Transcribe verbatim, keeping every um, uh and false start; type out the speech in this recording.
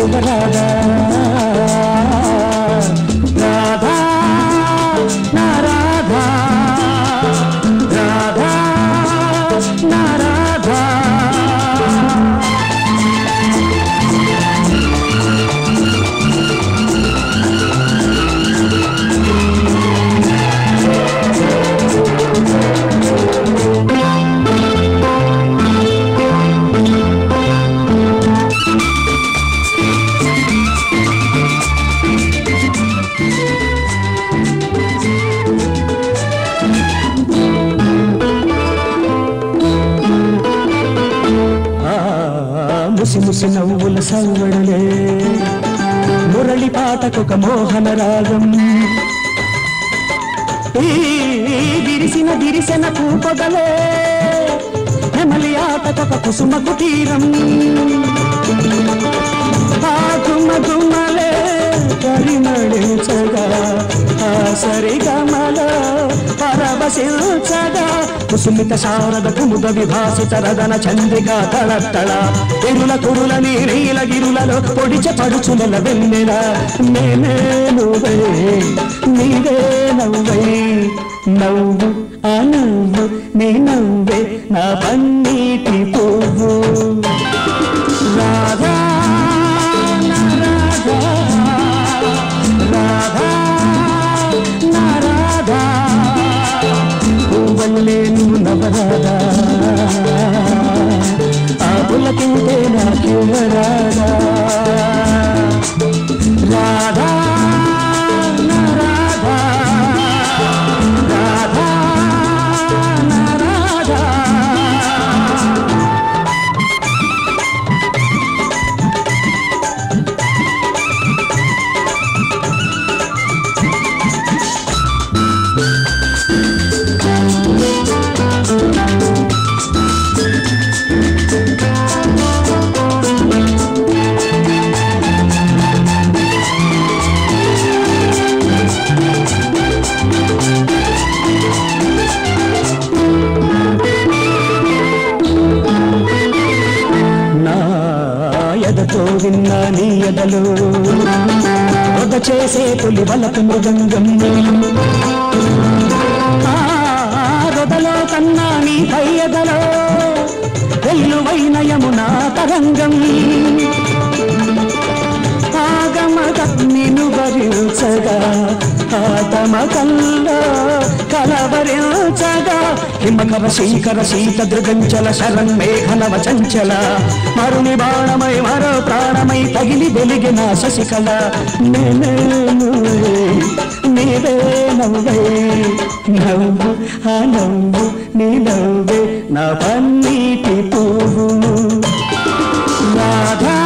యువరాధా రాధా నా రాధా రాధా నా రాధా ముసి ముసి నవ్వుల సవ్వడలే మురళి పాటకొక మోహన రాగం ఈ విరిసిన విరిసిన పూపగలే నెమలి ఆటకొక కుసుమ కుటీరం ఆ గుమ్మ గుమ్మలే పరిమళించగా ఆ సరిగమల పరవశించగా కుసుమిత శారద కుముద విభాసిత రదన చంద్రికా తళత్తళ ఎరుల కురుల నీల గిరులలో పొడిచ పడుచుల వెన్నెల నేనే నువ్వే నీవే నవ్వే నవ్వు ఆ నవ్వు నీ నవ్వే నా పన్నీటి పువ్వు రాధా నా రాధా రాధా నా రాధా పువ్వల్లే నువ్వు నవరాధా ఆ పులకింటే నాకివ్వరాధా రాధా నా రాధా రాధా నా రాధా ఎదతో విన్నా నీ ఎదలో ఒక చేసే పులి వలపు మృదంగం రొదలో కన్నా నీ పయ్యదలో వెల్లువైన యమునా తరంగం ఆగమగ నిను వరించగా ఆతమకల్లో కలవరించగా హిమకర శీకర శీత దృగంచల శరణ్మేఘనవ చంచల మరుని బాణమై మరో ప్రాణమై తగిలి వెలిగిన శశికళ నేనే నువ్వే నీవే నవ్వే నవ్వు ఆ నవ్వు నీ నవ్వే నా పన్నీటి పువ్వు రాధా